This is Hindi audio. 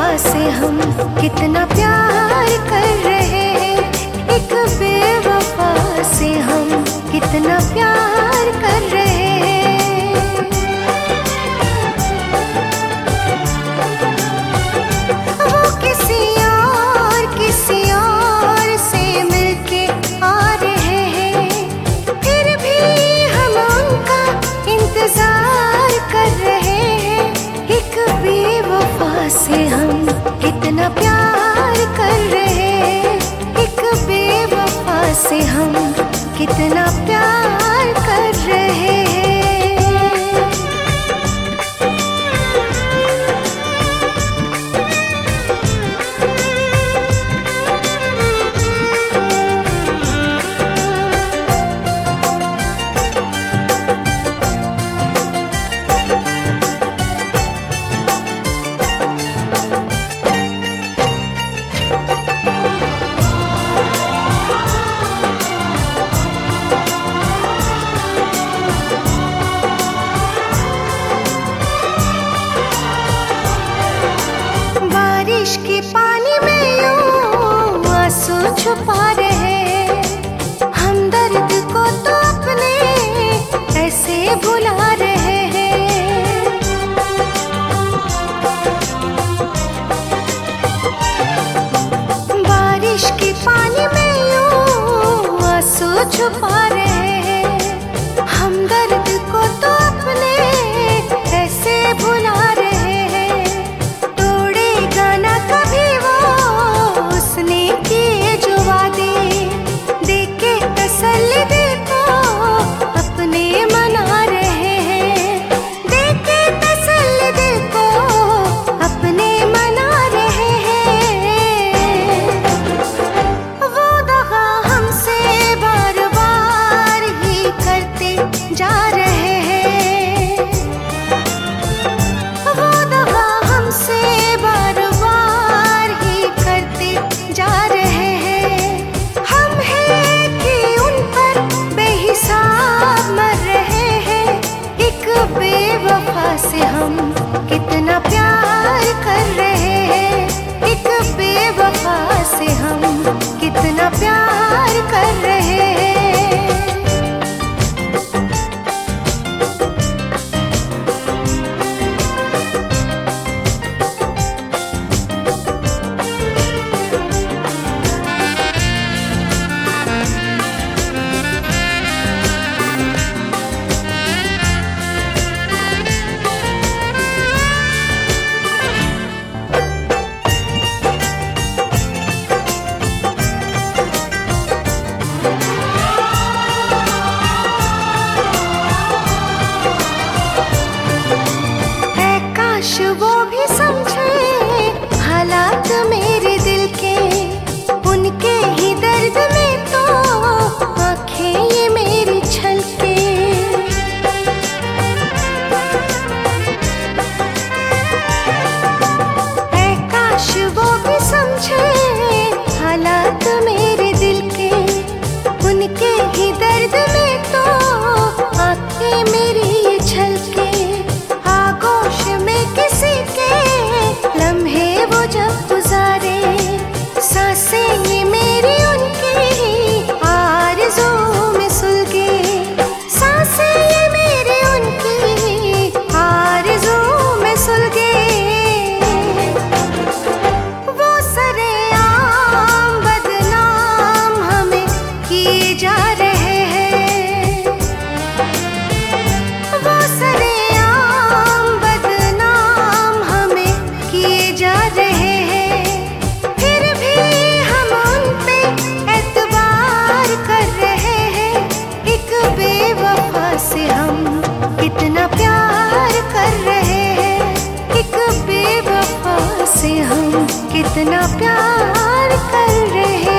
से हम कितना प्यार कर रहे हैं, एक बेवफा से हम कितना प्यार कर रहे हैं। वो किसी और से मिलके आ रहे हैं, फिर भी हम उनका इंतजार कर रहे हैं। एक बेवफा से हम कितना प्यार कर रहे हैं, एक बेवफा से हम कितना प्यार कर रहे हैं। बारिश के पानी में यूं आंसू छुपा रहे, हम दर्द को तो अपने ऐसे भुला रहे हैं। बारिश के पानी में यूं आंसू छुपा रहे, हम दर्द को तो अपने ऐसे भुला रहे हैं। कभी वो उसने किए जो वादे, देके तसल्ली देखो अपने मना रहे हैं। देके तसल्ली देखो अपने मना रहे हैं। वो दगा हमसे बार बार ही करते जा रहे हैं। वो दगा हमसे बार जा रहे हैं। हम हैं कि उन पर बेहिसाब मर रहे हैं। एक बेवफा से हम कितना प्यार कर रहे हैं, एक बेवफा से हम कितना प्यार कर रहे हैं। वो भी समझे हालात मेरे दिल के, उनके ही दर्द में तो आंखें ये मेरी छलके। ऐ काश वो भी समझे हालात मेरे दिल के, उनके ही दर्द में तो आंखें मेरी ये छलके। आगोश में किसी के लम्हे वो जब गुजारे, सांसें ये मेरी उनकी आरज़ू में सुलगे। सांसें ये मेरी उनकी आरज़ू में सुलगे। वो सरेआम बदनाम हमें किए जा रहे हैं। वो सरेआम बदनाम हमें किए जा रहे हैं। फिर भी हम उन पे एतबार कर रहे हैं। एक बेवफा से हम कितना प्यार कर रहे हैं, एक बेवफा से हम कितना प्यार कर रहे हैं।